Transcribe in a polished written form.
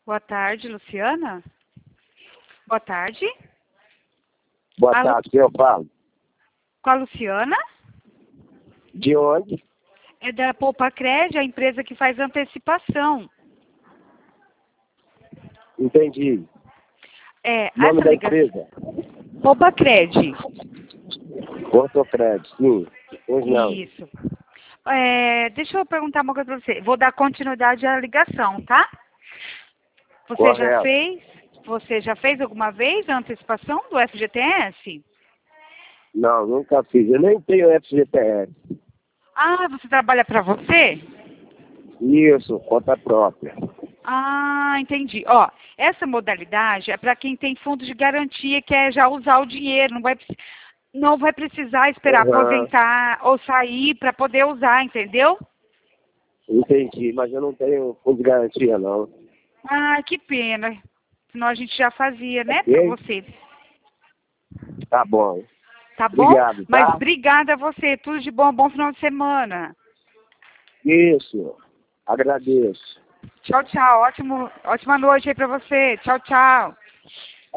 Boa tarde, Luciana. Boa tarde. Boa Alô? tarde, quem eu falo? Com a Luciana? De onde? É da Poupacred, a empresa que faz antecipação. Entendi. Nome Essa da ligação. empresa? Poupacred. Ortocred, sim. Pois não. Isso. Deixa eu perguntar uma coisa para você. Vou dar continuidade à ligação, tá? Correto. Você já fez alguma vez a antecipação do FGTS? Não, nunca fiz. Eu nem tenho FGTS. Ah, você trabalha para você? Isso, conta própria. Ah, entendi. Ó, essa modalidade é para quem tem fundo de garantia, que é já usar o dinheiro, não vai precisar esperar Aham, aposentar ou sair para poder usar, entendeu? entendi, mas eu não tenho fundo de garantia, não. Ah, que pena. Senão a gente já fazia, né, para Ok? você. Tá bom. Tá bom? Obrigado, Mas tá? obrigada a você. Tudo de bom. Bom final de semana. Isso. Agradeço. Tchau, tchau. Ótima noite aí para você. Tchau, tchau.